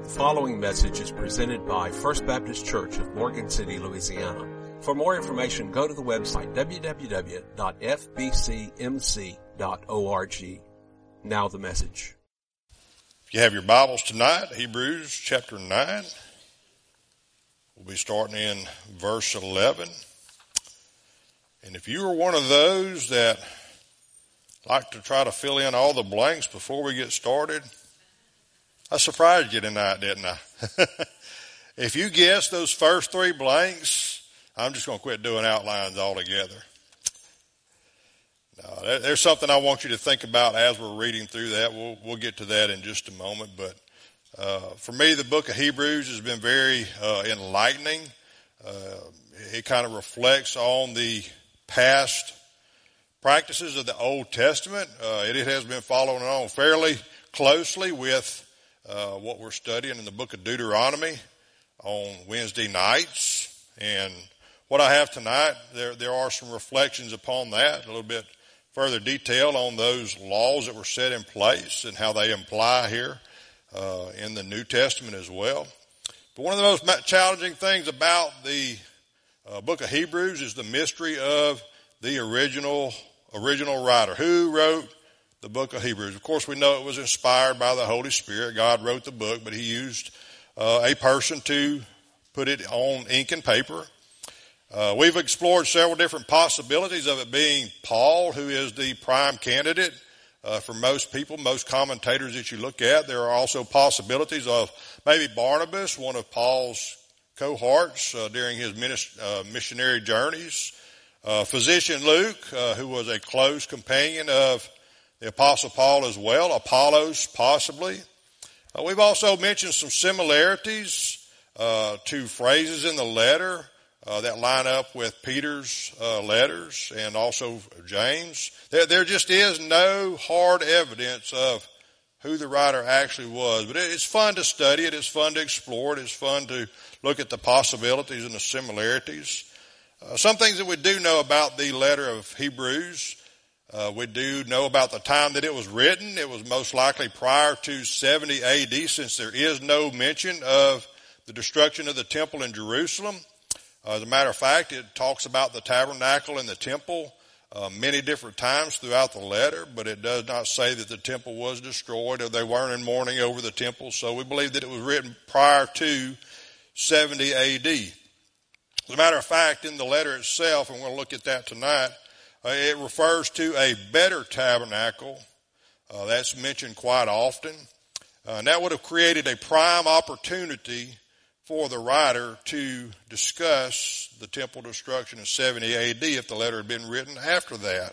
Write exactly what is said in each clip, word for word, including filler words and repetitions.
following message is presented by First Baptist Church of Morgan City, Louisiana. For more information, go to the website w w w dot f b c m c dot org. Now the message. If you have your Bibles tonight, Hebrews chapter nine, we'll be starting in verse eleven. And if you are one of those that like to try to fill in all the blanks before we get started, I surprised you tonight, didn't I? If you guess those first three blanks, I'm just going to quit doing outlines altogether. No, there's something I want you to think about as we're reading through that. We'll, we'll get to that in just a moment. But uh, for me, the book of Hebrews has been very uh, enlightening. Uh, it kind of reflects on the past practices of the Old Testament. Uh, it, it has been following on fairly closely with uh, what we're studying in the book of Deuteronomy on Wednesday nights. And what I have tonight, there, there are some reflections upon that, a little bit further detail on those laws that were set in place and how they apply here uh, in the New Testament as well. But one of the most challenging things about the uh, book of Hebrews is the mystery of the original original writer. Who wrote the book of Hebrews? Of course, we know it was inspired by the Holy Spirit. God wrote the book, but he used uh, a person to put it on ink and paper. Uh, we've explored several different possibilities of it being Paul, who is the prime candidate uh, for most people, most commentators that you look at. There are also possibilities of maybe Barnabas, one of Paul's cohorts uh, during his minis- uh, missionary journeys. Uh, physician Luke, uh, who was a close companion of the Apostle Paul as well. Apollos, possibly. Uh, we've also mentioned some similarities uh, to phrases in the letter uh, that line up with Peter's uh, letters and also James. There, there just is no hard evidence of who the writer actually was. But it, it's fun to study it. It's fun to explore it. It's fun to look at the possibilities and the similarities. Uh, some things that we do know about the letter of Hebrews, uh, we do know about the time that it was written. It was most likely prior to seventy A D, since there is no mention of the destruction of the temple in Jerusalem. Uh, as a matter of fact, it talks about the tabernacle and the temple uh, many different times throughout the letter, but it does not say that the temple was destroyed or they weren't in mourning over the temple. So we believe that it was written prior to seventy A D. As a matter of fact, in the letter itself, and we're going to look at that tonight, uh, it refers to a better tabernacle. Uh, that's mentioned quite often. Uh, and that would have created a prime opportunity for the writer to discuss the temple destruction in seventy A D if the letter had been written after that.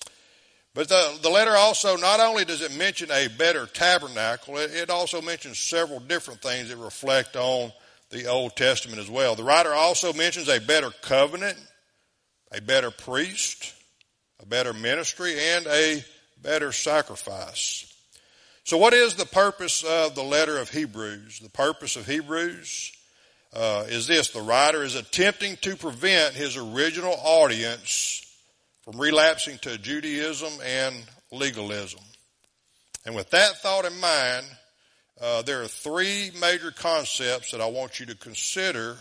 But the, the letter also, not only does it mention a better tabernacle, it, it also mentions several different things that reflect on the Old Testament as well. The writer also mentions a better covenant, a better priest, a better ministry, and a better sacrifice. So what is the purpose of the letter of Hebrews? The purpose of Hebrews uh, is this. The writer is attempting to prevent his original audience from relapsing to Judaism and legalism. And with that thought in mind, Uh, there are three major concepts that I want you to consider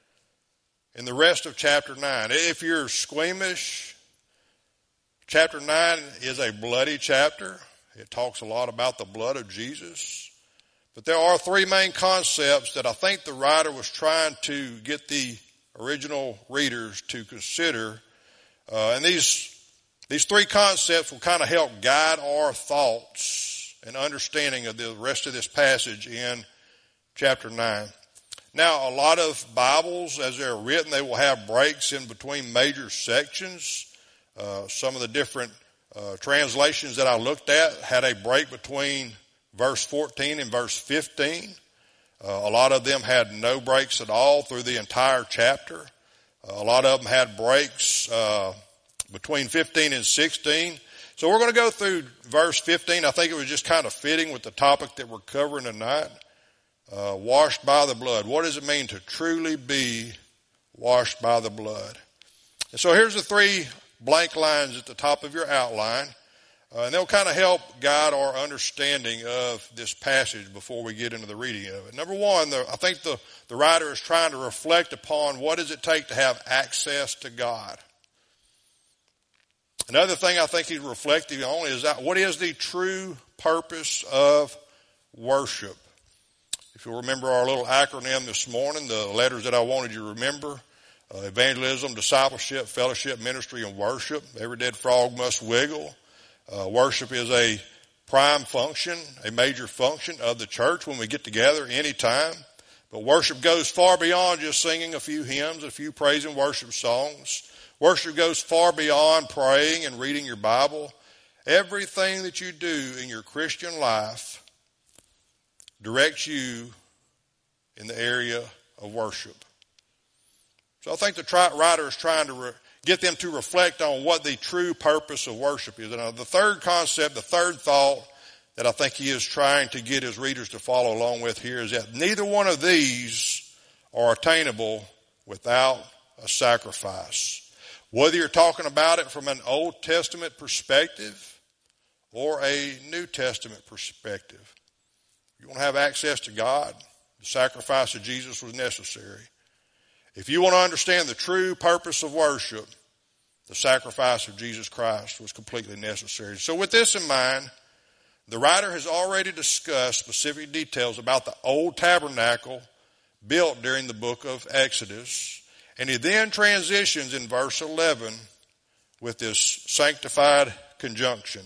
in the rest of chapter nine. If you're squeamish, chapter nine is a bloody chapter. It talks a lot about the blood of Jesus. But there are three main concepts that I think the writer was trying to get the original readers to consider. Uh, and these, these three concepts will kind of help guide our thoughts and understanding of the rest of this passage in chapter nine. Now, a lot of Bibles, as they're written, they will have breaks in between major sections. Uh, some of the different uh, translations that I looked at had a break between verse fourteen and verse fifteen. Uh, a lot of them had no breaks at all through the entire chapter. Uh, a lot of them had breaks uh, between fifteen and sixteen. So we're going to go through verse fifteen. I think it was just kind of fitting with the topic that we're covering tonight. Uh, washed by the blood. What does it mean to truly be washed by the blood? And so here's the three blank lines at the top of your outline. Uh, and they'll kind of help guide our understanding of this passage before we get into the reading of it. Number one, the, I think the, the writer is trying to reflect upon what does it take to have access to God. Another thing I think he's reflecting on is that what is the true purpose of worship? If you'll remember our little acronym this morning, the letters that I wanted you to remember, uh, evangelism, discipleship, fellowship, ministry, and worship. Every dead frog must wiggle. Uh, worship is a prime function, a major function of the church when we get together anytime. But worship goes far beyond just singing a few hymns, a few praise and worship songs. Worship goes far beyond praying and reading your Bible. Everything that you do in your Christian life directs you in the area of worship. So I think the writer is trying to re- get them to reflect on what the true purpose of worship is. And the third concept, the third thought that I think he is trying to get his readers to follow along with here is that neither one of these are attainable without a sacrifice. Whether you're talking about it from an Old Testament perspective or a New Testament perspective. You want to have access to God, the sacrifice of Jesus was necessary. If you want to understand the true purpose of worship, the sacrifice of Jesus Christ was completely necessary. So with this in mind, the writer has already discussed specific details about the old tabernacle built during the book of Exodus. And he then transitions in verse eleven with this sanctified conjunction.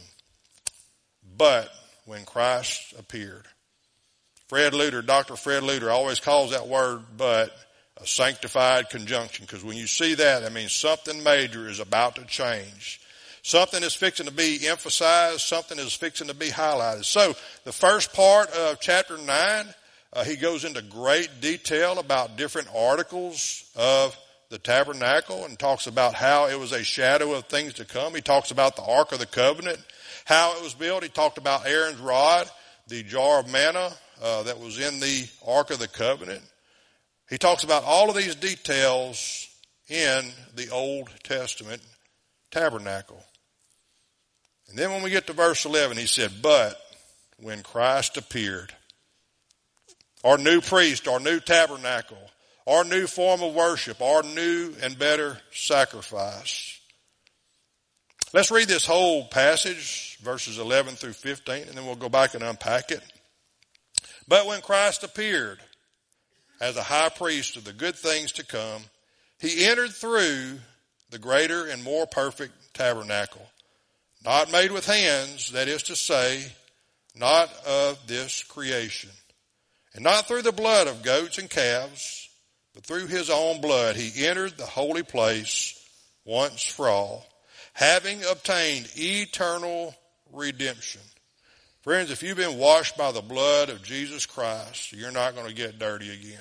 But when Christ appeared. Fred Luter, Doctor Fred Luter always calls that word but a sanctified conjunction, because when you see that, that means something major is about to change. Something is fixing to be emphasized. Something is fixing to be highlighted. So the first part of chapter nine, uh, he goes into great detail about different articles of the tabernacle and talks about how it was a shadow of things to come. He talks about the Ark of the Covenant, how it was built. He talked about Aaron's rod, the jar of manna uh, that was in the Ark of the Covenant. He talks about all of these details in the Old Testament tabernacle. And then when we get to verse eleven, he said, but when Christ appeared, our new priest, our new tabernacle, our new form of worship, our new and better sacrifice. Let's read this whole passage, verses eleven through fifteen, and then we'll go back and unpack it. But when Christ appeared as a high priest of the good things to come, he entered through the greater and more perfect tabernacle, not made with hands, that is to say, not of this creation, and not through the blood of goats and calves, but through his own blood he entered the holy place once for all, having obtained eternal redemption. Friends, if you've been washed by the blood of Jesus Christ, you're not going to get dirty again.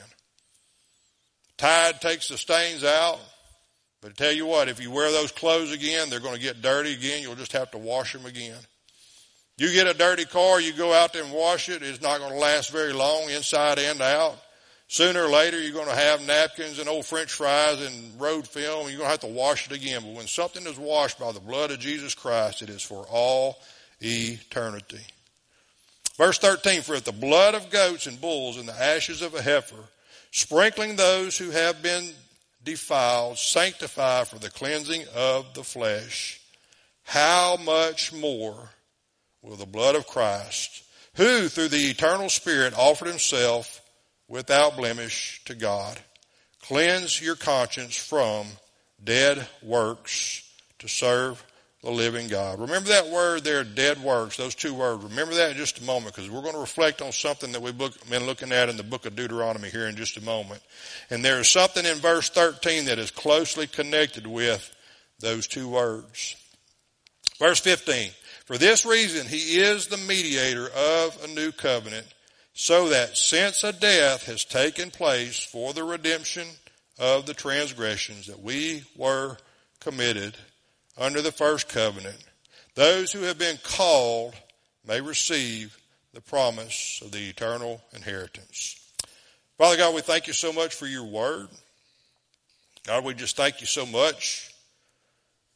Tide takes the stains out, but I tell you what, if you wear those clothes again, they're going to get dirty again. You'll just have to wash them again. You get a dirty car, you go out there and wash it, it's not going to last very long, inside and out. Sooner or later, you're going to have napkins and old French fries and road film, and you're going to have to wash it again. But when something is washed by the blood of Jesus Christ, it is for all eternity. Verse thirteen, for if the blood of goats and bulls and the ashes of a heifer, sprinkling those who have been defiled, sanctify for the cleansing of the flesh, how much more will the blood of Christ, who through the eternal Spirit offered himself without blemish to God, cleanse your conscience from dead works to serve the living God. Remember that word there, dead works, those two words. Remember that in just a moment, because we're going to reflect on something that we've been looking at in the book of Deuteronomy here in just a moment. And there is something in verse thirteen that is closely connected with those two words. Verse fifteen, for this reason he is the mediator of a new covenant, so that since a death has taken place for the redemption of the transgressions that we were committed under the first covenant, those who have been called may receive the promise of the eternal inheritance. Father God, we thank you so much for your word. God, we just thank you so much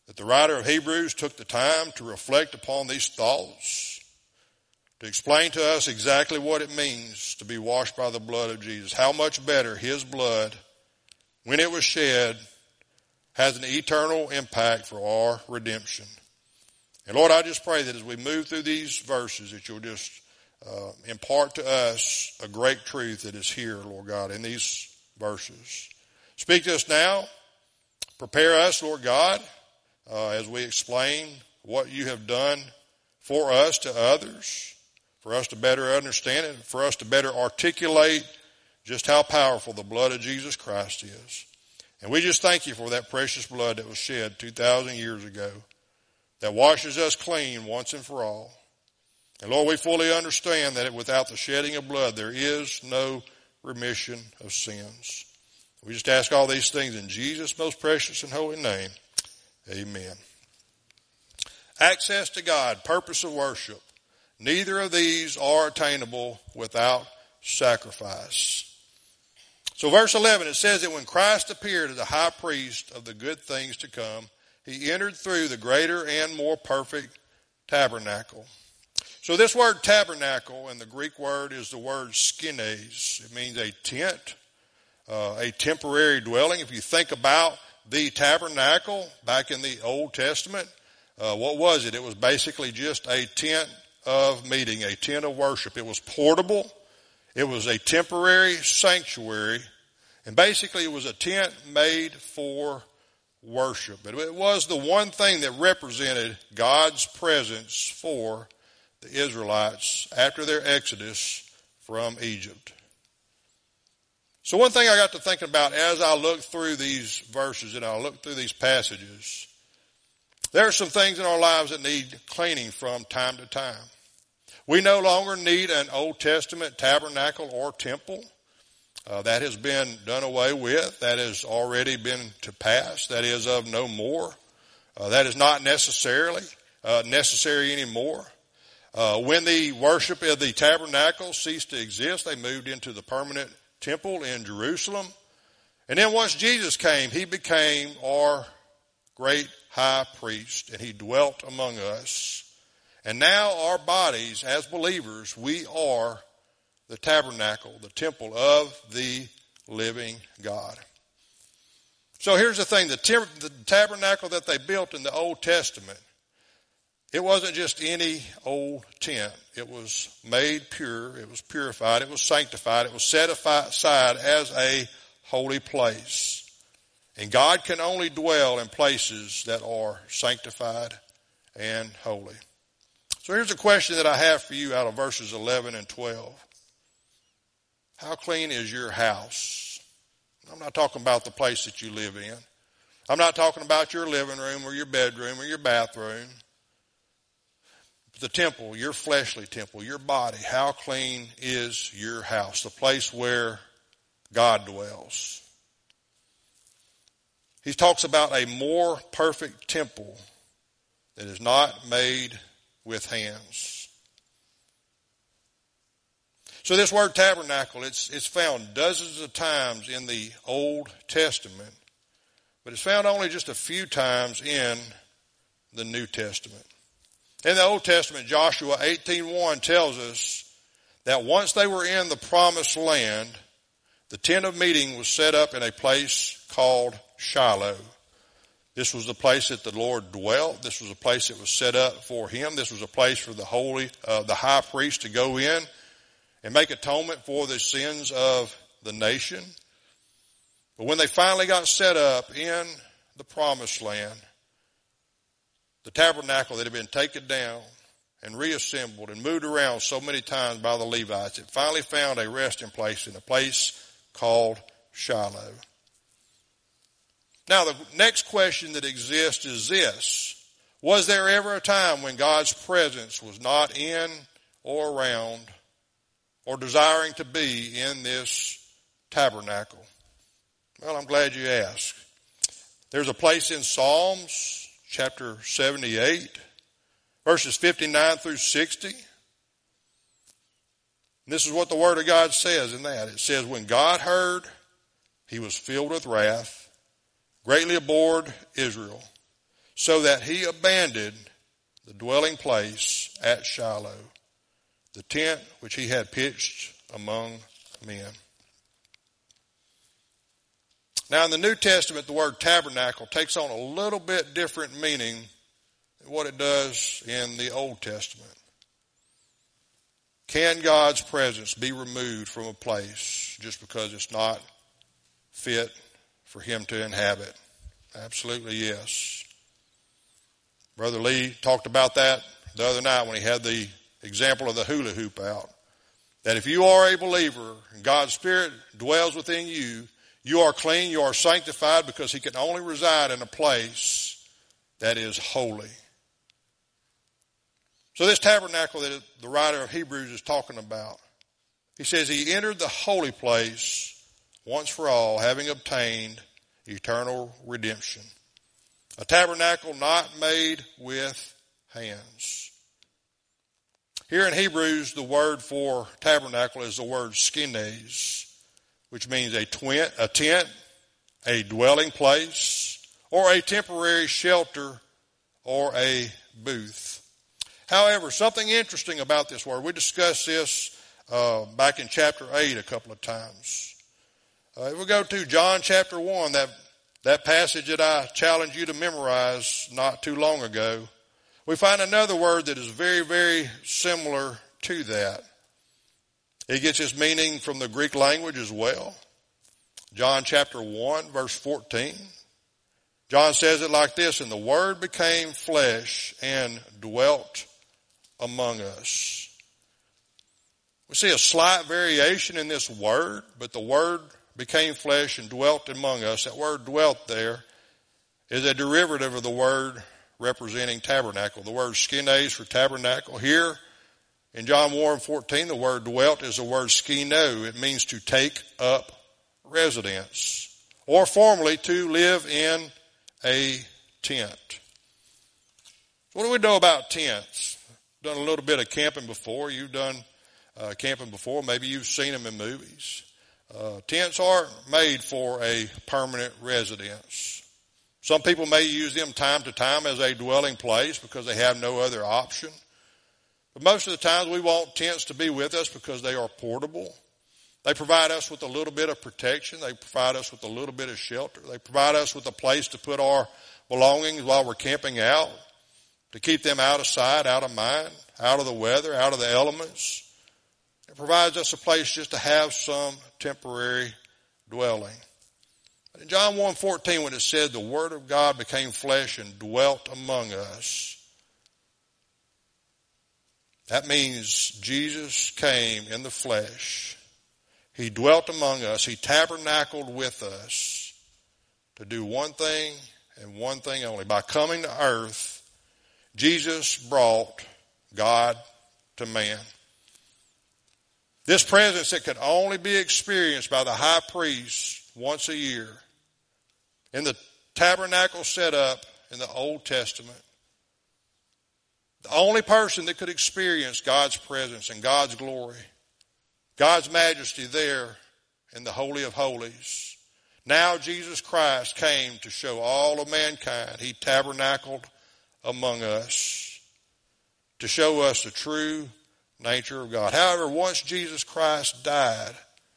that the writer of Hebrews took the time to reflect upon these thoughts, to explain to us exactly what it means to be washed by the blood of Jesus, how much better his blood, when it was shed, has an eternal impact for our redemption. And Lord, I just pray that as we move through these verses, that you'll just uh, impart to us a great truth that is here, Lord God, in these verses. Speak to us now. Prepare us, Lord God, uh, as we explain what you have done for us to others, for us to better understand it, for us to better articulate just how powerful the blood of Jesus Christ is. And we just thank you for that precious blood that was shed two thousand years ago, that washes us clean once and for all. And Lord, we fully understand that without the shedding of blood, there is no remission of sins. We just ask all these things in Jesus' most precious and holy name. Amen. Access to God, purpose of worship. Neither of these are attainable without sacrifice. So verse eleven, it says that when Christ appeared as a high priest of the good things to come, he entered through the greater and more perfect tabernacle. So this word tabernacle in the Greek word is the word skines. It means a tent, uh, a temporary dwelling. If you think about the tabernacle back in the Old Testament, uh, what was it? It was basically just a tent of meeting, a tent of worship. It was portable. It was a temporary sanctuary. And basically it was a tent made for worship. But it was the one thing that represented God's presence for the Israelites after their exodus from Egypt. So one thing I got to thinking about as I look through these verses and I look through these passages, there are some things in our lives that need cleaning from time to time. We no longer need an Old Testament tabernacle or temple. Uh, that has been done away with. That has already been to pass. That is of no more. Uh, that is not necessarily uh, necessary anymore. Uh, when the worship of the tabernacle ceased to exist, they moved into the permanent temple in Jerusalem. And then once Jesus came, he became our great high priest, and he dwelt among us. And now our bodies, as believers, we are the tabernacle, the temple of the living God. So here's the thing, the, ter- the tabernacle that they built in the Old Testament, it wasn't just any old tent. It was made pure, it was purified, it was sanctified, it was set aside as a holy place. And God can only dwell in places that are sanctified and holy. So here's a question that I have for you out of verses eleven and twelve. How clean is your house? I'm not talking about the place that you live in. I'm not talking about your living room or your bedroom or your bathroom. The temple, your fleshly temple, your body, how clean is your house? The place where God dwells. He talks about a more perfect temple that is not made with hands. So this word tabernacle, it's, it's found dozens of times in the Old Testament, but it's found only just a few times in the New Testament. In the Old Testament, Joshua eighteen one tells us that once they were in the promised land, the tent of meeting was set up in a place called Shiloh. This was the place that the Lord dwelt. This was a place that was set up for him. This was a place for the holy, uh, the high priest to go in and make atonement for the sins of the nation. But when they finally got set up in the promised land, the tabernacle that had been taken down and reassembled and moved around so many times by the Levites, it finally found a resting place in a place called Shiloh. Now the next question that exists is this. Was there ever a time when God's presence was not in or around or desiring to be in this tabernacle? Well, I'm glad you asked. There's a place in Psalms chapter seventy-eight, verses fifty-nine through sixty. And this is what the Word of God says in that. It says, when God heard, he was filled with wrath, greatly abhorred Israel. so that he abandoned the dwelling place at Shiloh, the tent which he had pitched among men. Now in the New Testament, the word tabernacle takes on a little bit different meaning than what it does in the Old Testament. Can God's presence be removed from a place just because it's not fit for him to inhabit? Absolutely yes. Brother Lee talked about that the other night when he had the example of the hula hoop out. That if you are a believer and God's Spirit dwells within you, you are clean, you are sanctified, because he can only reside in a place that is holy. So this tabernacle that the writer of Hebrews is talking about, he says he entered the holy place once for all, having obtained eternal redemption. A tabernacle not made with hands. Here in Hebrews, the word for tabernacle is the word skines, which means a, twin, a tent, a dwelling place, or a temporary shelter, or a booth. However, something interesting about this word, we discussed this uh, back in chapter eight a couple of times. Uh, if we go to John chapter one, that, that passage that I challenged you to memorize not too long ago, we find another word that is very, very similar to that. It gets its meaning from the Greek language as well. John chapter one, verse fourteen. John says it like this, and the Word became flesh and dwelt among us. We see a slight variation in this word, but the Word became flesh and dwelt among us. That word dwelt there is a derivative of the word representing tabernacle. The word skines for tabernacle. Here in John one fourteen, the word dwelt is the word skino. It means to take up residence, or formerly to live in a tent. What do we know about tents? Done a little bit of camping before. You've done uh, camping before. Maybe you've seen them in movies. Uh, tents aren't made for a permanent residence. Some people may use them time to time as a dwelling place because they have no other option. But most of the times we want tents to be with us because they are portable. They provide us with a little bit of protection. They provide us with a little bit of shelter. They provide us with a place to put our belongings while we're camping out, to keep them out of sight, out of mind, out of the weather, out of the elements. It provides us a place just to have some temporary dwelling. But in John one fourteen, when it said the Word of God became flesh and dwelt among us, that means Jesus came in the flesh. He dwelt among us. He tabernacled with us to do one thing and one thing only. By coming to earth, Jesus brought God to man. This presence that could only be experienced by the high priest once a year in the tabernacle set up in the Old Testament. The only person that could experience God's presence and God's glory, God's majesty there in the Holy of Holies. Now Jesus Christ came to show all of mankind. He tabernacled among us to show us the true nature of God. However, once Jesus Christ died,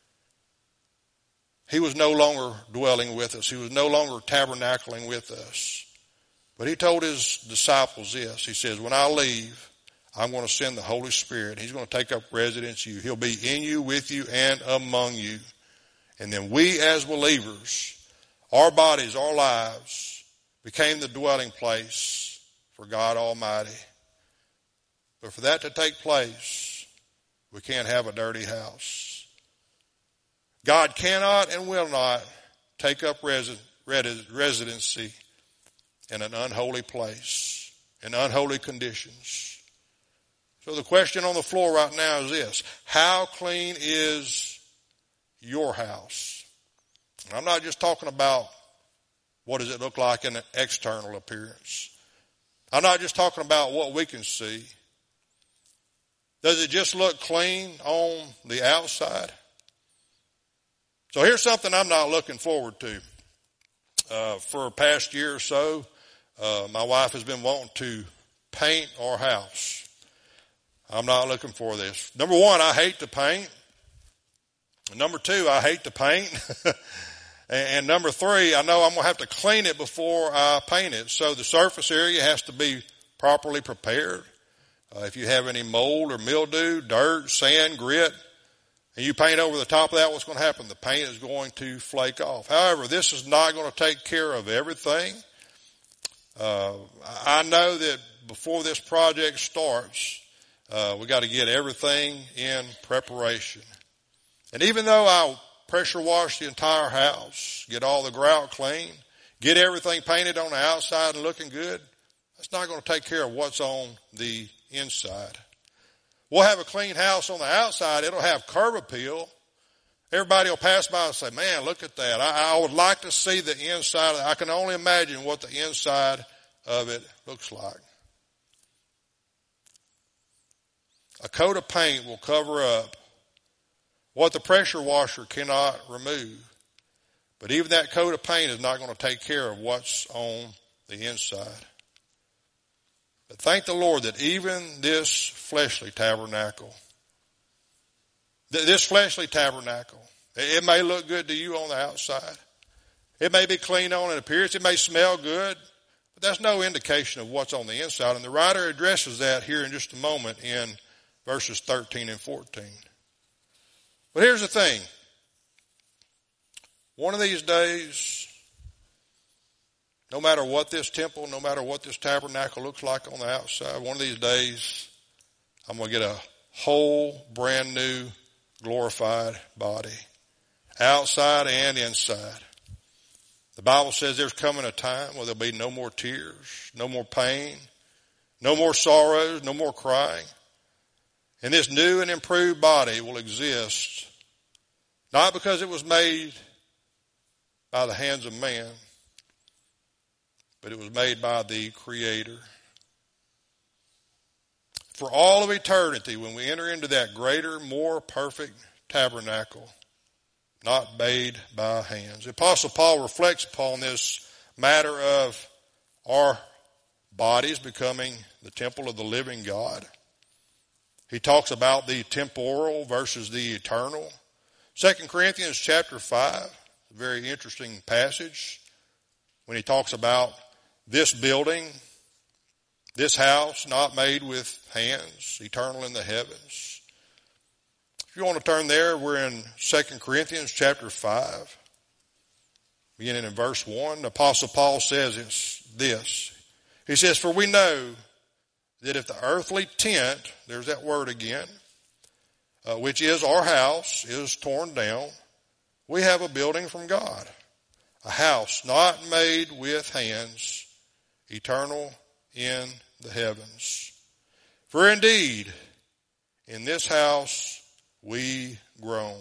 he was no longer dwelling with us. He was no longer tabernacling with us. But he told his disciples this. He says, when I leave, I'm going to send the Holy Spirit. He's going to take up residence in you. He'll be in you, with you, and among you. And then we as believers, our bodies, our lives, became the dwelling place for God Almighty. But for that to take place, we can't have a dirty house. God cannot and will not take up resi- residency in an unholy place, in unholy conditions. So the question on the floor right now is this: how clean is your house? And I'm not just talking about what does it look like in an external appearance. I'm not just talking about what we can see. Does it just look clean on the outside? So here's something I'm not looking forward to. Uh, for a past year or so, Uh, my wife has been wanting to paint our house. I'm not looking for this. Number one, I hate to paint. Number two, I hate to paint. And number three, I know I'm going to have to clean it before I paint it. So the surface area has to be properly prepared. Uh, if you have any mold or mildew, dirt, sand, grit, and you paint over the top of that, what's going to happen? The paint is going to flake off. However, this is not going to take care of everything. Uh, I know that before this project starts, uh, we got to get everything in preparation. And even though I'll pressure wash the entire house, get all the grout clean, get everything painted on the outside and looking good, that's not going to take care of what's on the inside. We'll have a clean house on the outside. It'll have curb appeal. Everybody will pass by and say, man, look at that. I, I would like to see the inside. I can only imagine what the inside of it looks like. A coat of paint will cover up what the pressure washer cannot remove. But even that coat of paint is not going to take care of what's on the inside. But thank the Lord that even this fleshly tabernacle, this fleshly tabernacle, it may look good to you on the outside. It may be clean on an appearance. It may smell good. But that's no indication of what's on the inside. And the writer addresses that here in just a moment in verses thirteen and fourteen. But here's the thing. One of these days, no matter what this temple, no matter what this tabernacle looks like on the outside, one of these days, I'm going to get a whole brand new glorified body, outside and inside. The Bible says there's coming a time where there'll be no more tears, no more pain, no more sorrows, no more crying. And this new and improved body will exist not because it was made by the hands of man, but it was made by the Creator. For all of eternity, when we enter into that greater, more perfect tabernacle, not made by hands. The Apostle Paul reflects upon this matter of our bodies becoming the temple of the living God. He talks about the temporal versus the eternal. Second Corinthians chapter five, a very interesting passage when he talks about this building, this house not made with hands, eternal in the heavens. If you want to turn there, we're in Second Corinthians chapter five, beginning in verse one. The Apostle Paul says it's this. He says, for we know that if the earthly tent, there's that word again, uh, which is our house, is torn down, we have a building from God, a house not made with hands, eternal in the heavens. For indeed, in this house we groan.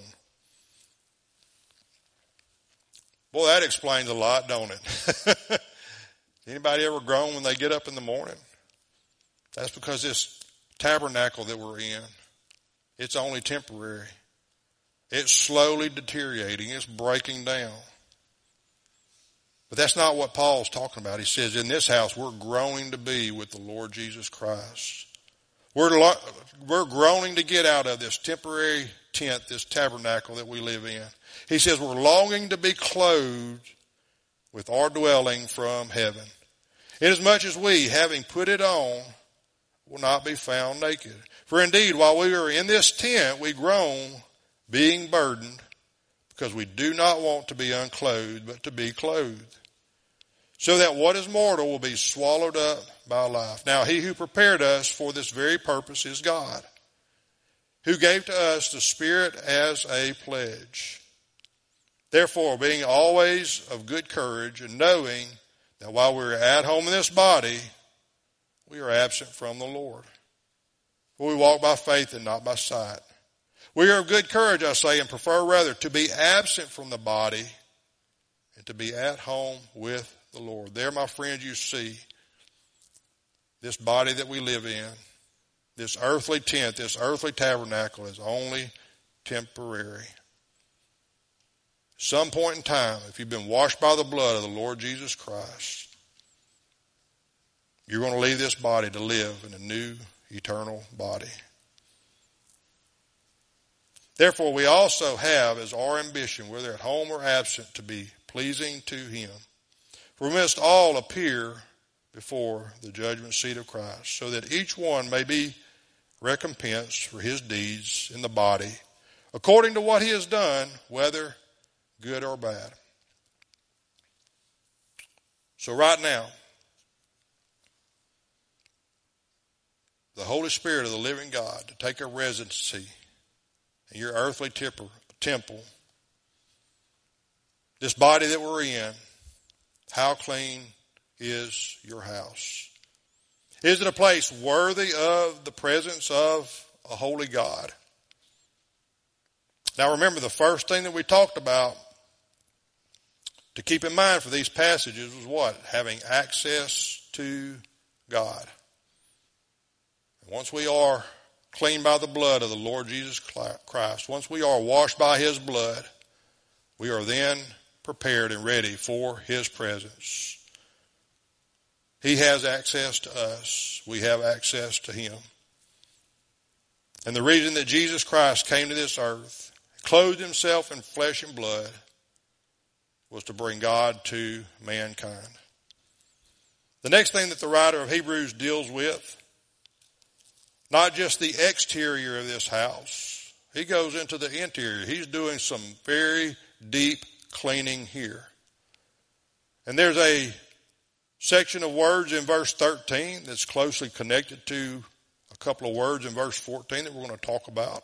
Boy, that explains a lot, don't it? Anybody ever groan when they get up in the morning? That's because this tabernacle that we're in, it's only temporary. It's slowly deteriorating. It's breaking down. But that's not what Paul's talking about. He says in this house we're growing to be with the Lord Jesus Christ. We're, we're groaning to get out of this temporary tent, this tabernacle that we live in. He says we're longing to be clothed with our dwelling from heaven. Inasmuch as we, having put it on, will not be found naked. For indeed, while we are in this tent, we groan, being burdened, because we do not want to be unclothed, but to be clothed, so that what is mortal will be swallowed up by life. Now, he who prepared us for this very purpose is God, who gave to us the Spirit as a pledge. Therefore, being always of good courage, and knowing that while we are at home in this body, we are absent from the Lord. For we walk by faith and not by sight. We are of good courage, I say, and prefer rather to be absent from the body and to be at home with the Lord. There, my friends, you see this body that we live in, this earthly tent, this earthly tabernacle is only temporary. Some point in time, if you've been washed by the blood of the Lord Jesus Christ, You're going to leave this body to live in a new eternal body. Therefore, we also have as our ambition, whether at home or absent, to be pleasing to him. For we must all appear before the judgment seat of Christ, so that each one may be recompensed for his deeds in the body, according to what he has done, whether good or bad. So right now, the Holy Spirit of the living God to take a residency in your earthly temple, this body that we're in, how clean is your house? Is it a place worthy of the presence of a holy God? Now remember, the first thing that we talked about to keep in mind for these passages was what? Having access to God. Once we are clean by the blood of the Lord Jesus Christ, once we are washed by his blood, we are then prepared and ready for his presence. He has access to us. We have access to him. And the reason that Jesus Christ came to this earth, clothed himself in flesh and blood, was to bring God to mankind. The next thing that the writer of Hebrews deals with, not just the exterior of this house. He goes into the interior. He's doing some very deep cleaning here. And there's a section of words in verse thirteen that's closely connected to a couple of words in verse fourteen that we're going to talk about.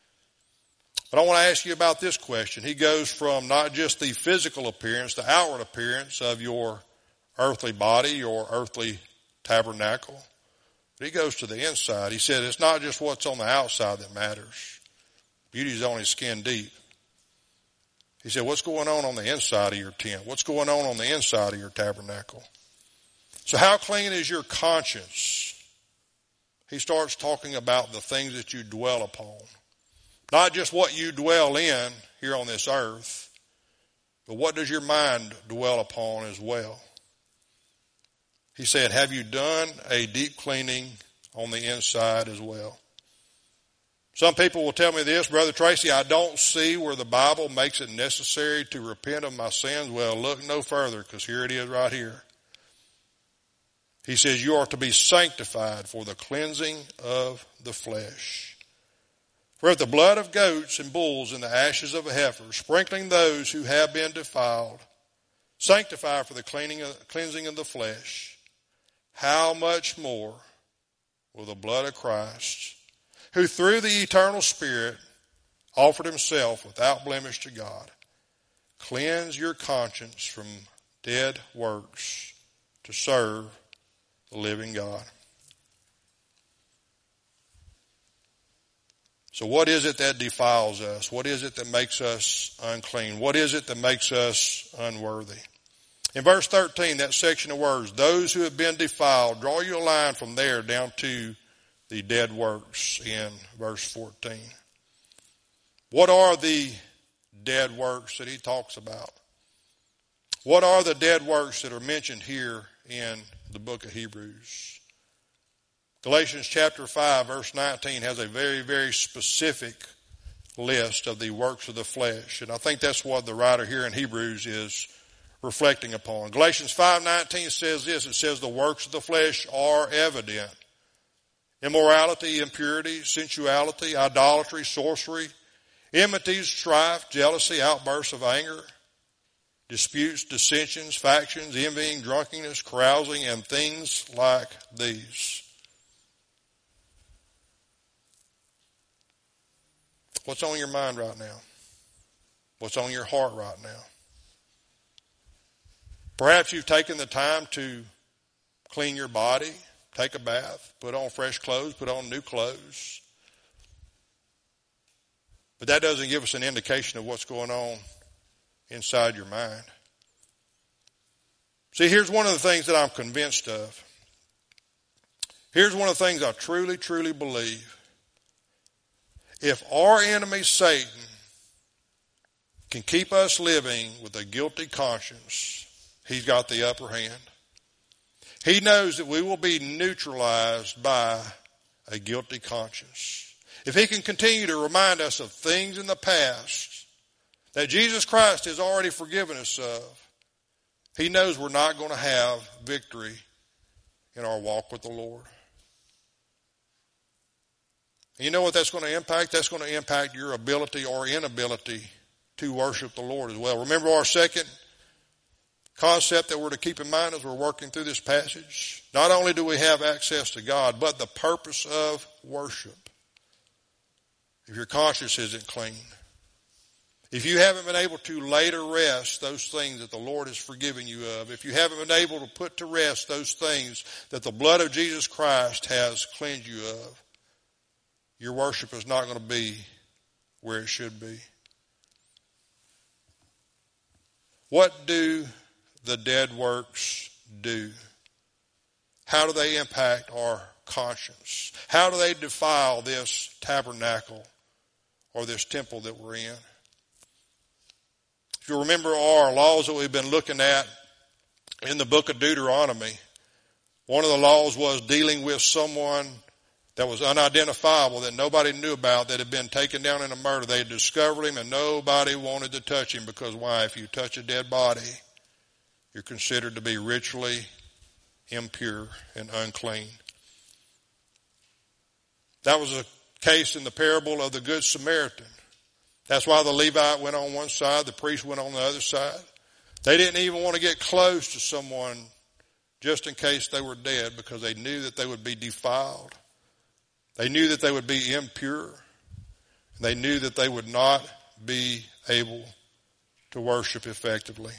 But I want to ask you about this question. He goes from not just the physical appearance, the outward appearance of your earthly body, your earthly tabernacle. But he goes to the inside. He said it's not just what's on the outside that matters. Beauty's only skin deep. He said, what's going on on the inside of your tent? What's going on on the inside of your tabernacle? So how clean is your conscience? He starts talking about the things that you dwell upon. Not just what you dwell in here on this earth, but what does your mind dwell upon as well? He said, have you done a deep cleaning on the inside as well? Some people will tell me this, Brother Tracy, I don't see where the Bible makes it necessary to repent of my sins. Well, look no further, because here it is right here. He says you are to be sanctified for the cleansing of the flesh. For if the blood of goats and bulls and the ashes of a heifer, sprinkling those who have been defiled, sanctify for the cleaning of, cleansing of the flesh, how much more will the blood of Christ, who through the eternal Spirit offered himself without blemish to God, cleanse your conscience from dead works to serve the living God. So what is it that defiles us? What is it that makes us unclean? What is it that makes us unworthy? In verse thirteen, that section of words, those who have been defiled, draw you a line from there down to the dead works in verse fourteen. What are the dead works that he talks about? What are the dead works that are mentioned here in the book of Hebrews? Galatians chapter five verse nineteen has a very, very specific list of the works of the flesh. And I think that's what the writer here in Hebrews is reflecting upon. Galatians five nineteen says this, it says the works of the flesh are evident. Immorality, impurity, sensuality, idolatry, sorcery, enmities, strife, jealousy, outbursts of anger, disputes, dissensions, factions, envying, drunkenness, carousing, and things like these. What's on your mind right now? What's on your heart right now? Perhaps you've taken the time to clean your body, take a bath, put on fresh clothes, put on new clothes. But that doesn't give us an indication of what's going on inside your mind. See, here's one of the things that I'm convinced of. Here's one of the things I truly, truly believe. If our enemy, Satan, can keep us living with a guilty conscience, he's got the upper hand. He knows that we will be neutralized by a guilty conscience. If he can continue to remind us of things in the past that Jesus Christ has already forgiven us of, he knows we're not going to have victory in our walk with the Lord. And you know what that's going to impact? That's going to impact your ability or inability to worship the Lord as well. Remember our second concept that we're to keep in mind as we're working through this passage? Not only do we have access to God, but the purpose of worship. If your conscience isn't clean, if you haven't been able to lay to rest those things that the Lord has forgiven you of, if you haven't been able to put to rest those things that the blood of Jesus Christ has cleansed you of, your worship is not going to be where it should be. What do the dead works do? How do they impact our conscience? How do they defile this tabernacle or this temple that we're in? If you remember our laws that we've been looking at in the book of Deuteronomy, one of the laws was dealing with someone that was unidentifiable, that nobody knew about, that had been taken down in a murder. They had discovered him and nobody wanted to touch him because why? If you touch a dead body, you're considered to be ritually impure and unclean. That was a case in the parable of the Good Samaritan. That's why the Levite went on one side, the priest went on the other side. They didn't even want to get close to someone just in case they were dead because they knew that they would be defiled. They knew that they would be impure. They knew that they would not be able to worship effectively.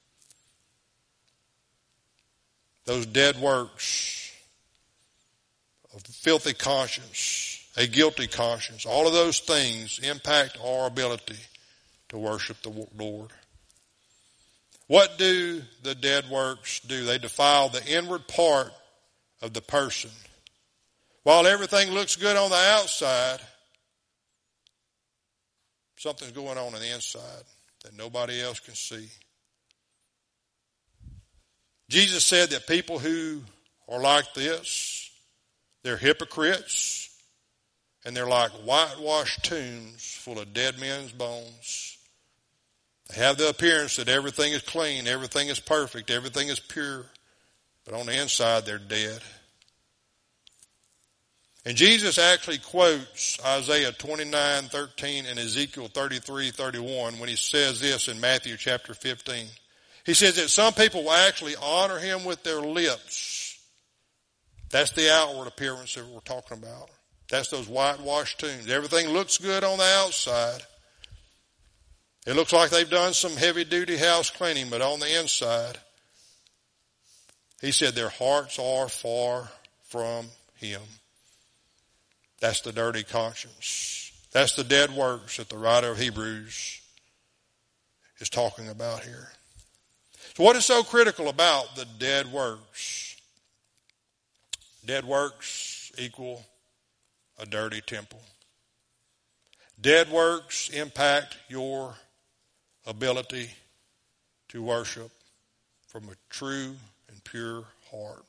Those dead works, a filthy conscience, a guilty conscience, all of those things impact our ability to worship the Lord. What do the dead works do? They defile the inward part of the person. While everything looks good on the outside, something's going on on the inside that nobody else can see. Jesus said that people who are like this, they're hypocrites, and they're like whitewashed tombs full of dead men's bones. They have the appearance that everything is clean, everything is perfect, everything is pure, but on the inside they're dead. And Jesus actually quotes Isaiah twenty-nine thirteen and Ezekiel thirty-three thirty-one when he says this in Matthew chapter fifteen. He says that some people will actually honor him with their lips. That's the outward appearance that we're talking about. That's those whitewashed tombs. Everything looks good on the outside. It looks like they've done some heavy-duty house cleaning, but on the inside, he said their hearts are far from him. That's the dirty conscience. That's the dead works that the writer of Hebrews is talking about here. So what is so critical about the dead works? Dead works equal a dirty temple. Dead works impact your ability to worship from a true and pure heart.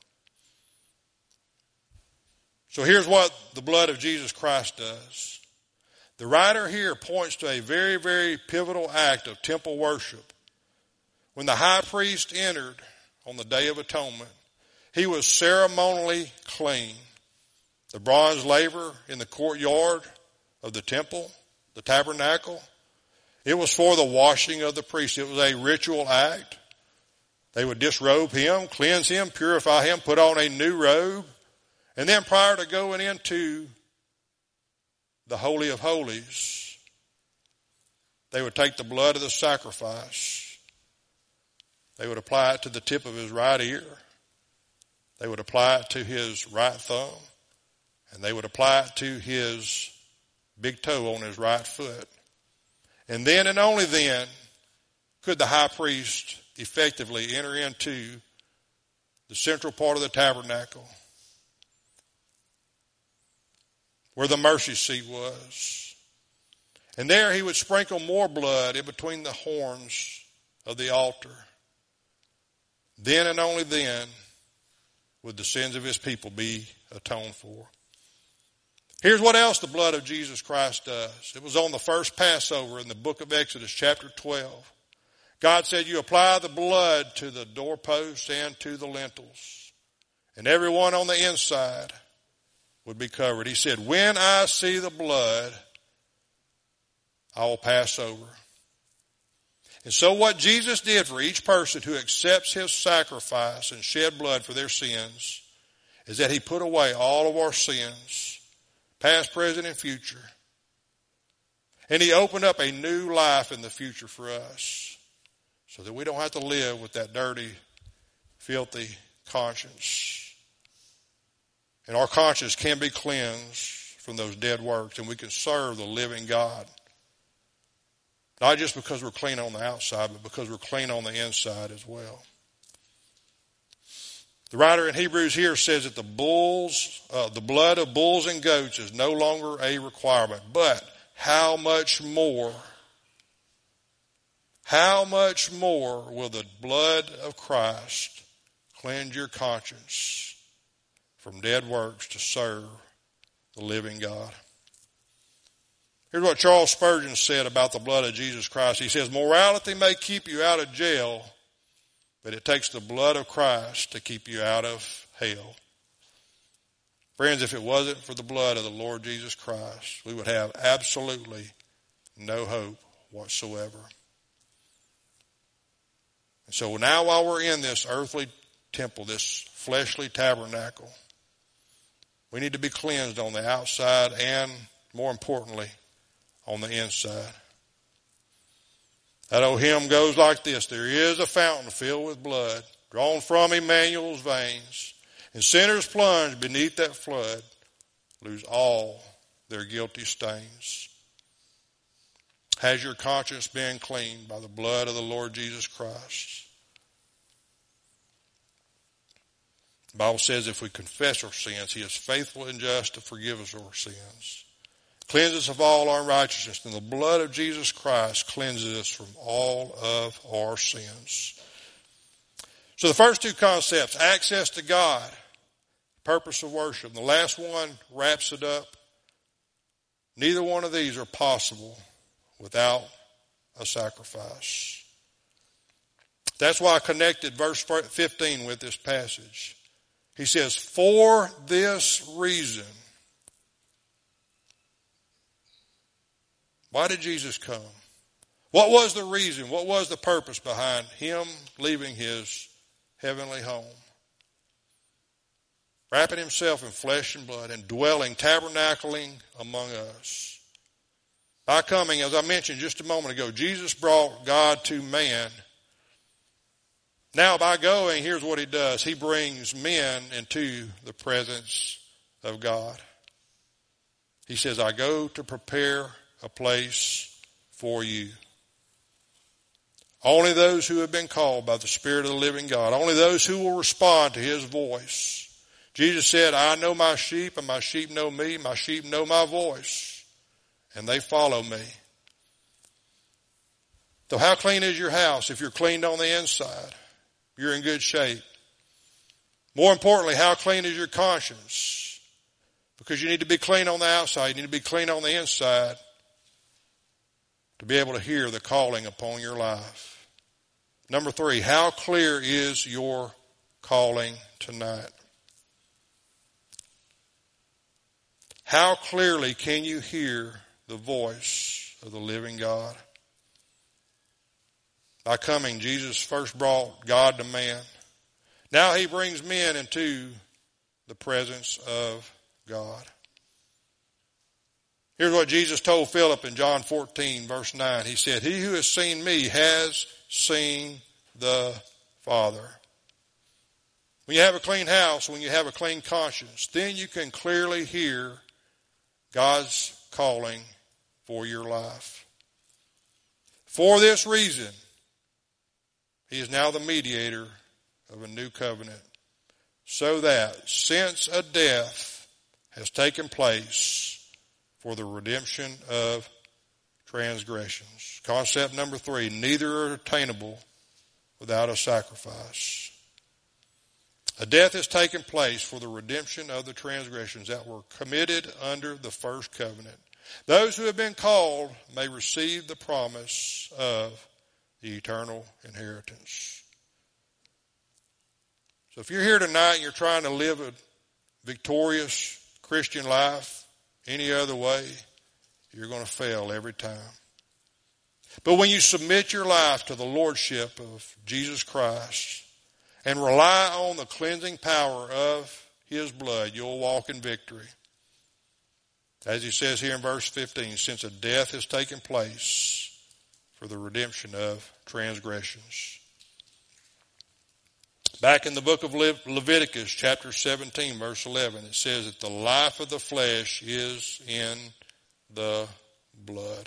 So here's what the blood of Jesus Christ does. The writer here points to a very, very pivotal act of temple worship. When the high priest entered on the Day of Atonement, he was ceremonially clean. The bronze laver in the courtyard of the temple, the tabernacle, it was for the washing of the priest. It was a ritual act. They would disrobe him, cleanse him, purify him, put on a new robe. And then prior to going into the Holy of Holies, they would take the blood of the sacrifice. They would apply it to the tip of his right ear. They would apply it to his right thumb. And they would apply it to his big toe on his right foot. And then and only then could the high priest effectively enter into the central part of the tabernacle, where the mercy seat was. And there he would sprinkle more blood in between the horns of the altar. Then and only then would the sins of his people be atoned for. Here's what else the blood of Jesus Christ does. It was on the first Passover in the book of Exodus, chapter twelve. God said, you apply the blood to the doorposts and to the lintels, and everyone on the inside would be covered. He said, when I see the blood, I will pass over. And so what Jesus did for each person who accepts his sacrifice and shed blood for their sins is that he put away all of our sins, past, present, and future. And he opened up a new life in the future for us so that we don't have to live with that dirty, filthy conscience. And our conscience can be cleansed from those dead works, and we can serve the living God. Not just because we're clean on the outside, but because we're clean on the inside as well. The writer in Hebrews here says that the bulls, uh, the blood of bulls and goats is no longer a requirement. But how much more, how much more will the blood of Christ cleanse your conscience from dead works to serve the living God? Here's what Charles Spurgeon said about the blood of Jesus Christ. He says, morality may keep you out of jail, but it takes the blood of Christ to keep you out of hell. Friends, if it wasn't for the blood of the Lord Jesus Christ, we would have absolutely no hope whatsoever. And so now while we're in this earthly temple, this fleshly tabernacle, we need to be cleansed on the outside and, more importantly, on the inside. That old hymn goes like this. There is a fountain filled with blood, drawn from Emmanuel's veins, and sinners plunge beneath that flood, lose all their guilty stains. Has your conscience been cleaned by the blood of the Lord Jesus Christ? The Bible says if we confess our sins, he is faithful and just to forgive us our sins, cleanse us of all unrighteousness, and the blood of Jesus Christ cleanses us from all of our sins. So the first two concepts, access to God, purpose of worship. And the last one wraps it up. Neither one of these are possible without a sacrifice. That's why I connected verse fifteen with this passage. He says, for this reason. Why did Jesus come? What was the reason? What was the purpose behind him leaving his heavenly home? Wrapping himself in flesh and blood and dwelling, tabernacling among us. By coming, as I mentioned just a moment ago, Jesus brought God to man. Now by going, here's what he does. He brings men into the presence of God. He says, I go to prepare a place for you. Only those who have been called by the Spirit of the living God, only those who will respond to his voice. Jesus said, I know my sheep and my sheep know me. My sheep know my voice and they follow me. So how clean is your house? If you're cleaned on the inside, you're in good shape. More importantly, how clean is your conscience? Because you need to be clean on the outside. You need to be clean on the inside to be able to hear the calling upon your life. Number three, how clear is your calling tonight? How clearly can you hear the voice of the living God? By coming, Jesus first brought God to man. Now he brings men into the presence of God. Here's what Jesus told Philip in John fourteen, verse nine. He said, he who has seen me has seen the Father. When you have a clean house, when you have a clean conscience, then you can clearly hear God's calling for your life. For this reason, he is now the mediator of a new covenant, so that since a death has taken place for the redemption of transgressions. Concept number three, neither are attainable without a sacrifice. A death has taken place for the redemption of the transgressions that were committed under the first covenant. Those who have been called may receive the promise of the eternal inheritance. So if you're here tonight and you're trying to live a victorious Christian life any other way, you're going to fail every time. But when you submit your life to the lordship of Jesus Christ and rely on the cleansing power of his blood, you'll walk in victory. As he says here in verse fifteen, since a death has taken place for the redemption of transgressions. Back in the book of Le- Leviticus, chapter seventeen, verse eleven, it says that the life of the flesh is in the blood.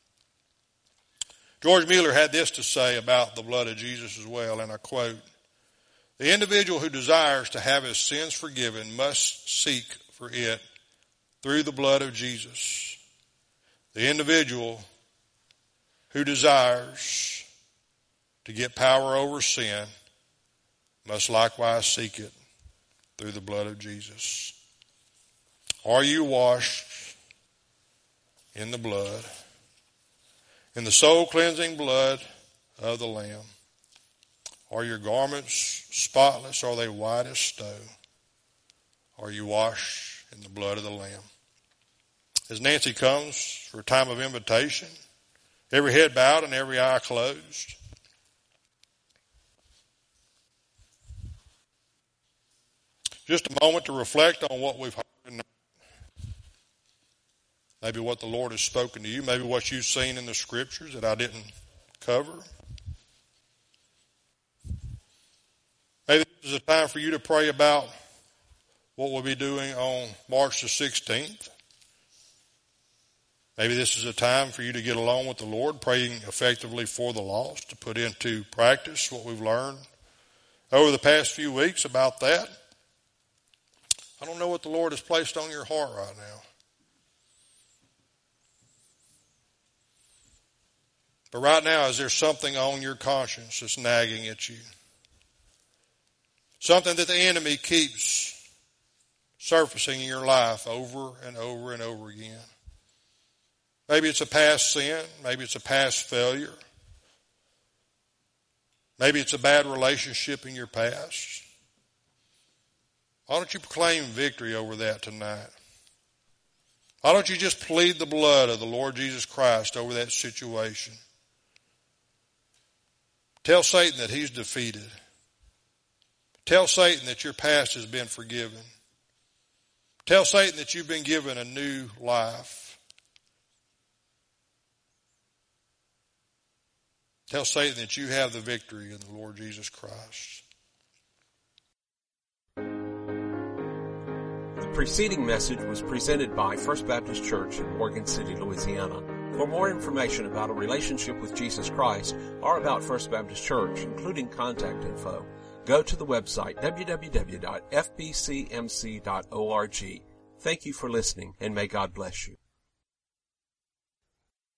George Mueller had this to say about the blood of Jesus as well, and I quote, the individual who desires to have his sins forgiven must seek for it through the blood of Jesus. The individual who desires to get power over sin must likewise seek it through the blood of Jesus. Are you washed in the blood, in the soul-cleansing blood of the Lamb? Are your garments spotless? Are they white as snow? Are you washed in the blood of the Lamb? As Nancy comes for a time of invitation, every head bowed and every eye closed, just a moment to reflect on what we've heard tonight. Maybe what the Lord has spoken to you, maybe what you've seen in the scriptures that I didn't cover. Maybe this is a time for you to pray about what we'll be doing on March the sixteenth. Maybe this is a time for you to get along with the Lord, praying effectively for the lost, to put into practice what we've learned over the past few weeks about that. I don't know what the Lord has placed on your heart right now. But right now, is there something on your conscience that's nagging at you? Something that the enemy keeps surfacing in your life over and over and over again. Maybe it's a past sin. Maybe it's a past failure. Maybe it's a bad relationship in your past. Why don't you proclaim victory over that tonight? Why don't you just plead the blood of the Lord Jesus Christ over that situation? Tell Satan that he's defeated. Tell Satan that your past has been forgiven. Tell Satan that you've been given a new life. Tell Satan that you have the victory in the Lord Jesus Christ. The preceding message was presented by First Baptist Church in Morgan City, Louisiana. For more information about a relationship with Jesus Christ or about First Baptist Church, including contact info, go to the website w w w dot f b c m c dot org. Thank you for listening, and may God bless you.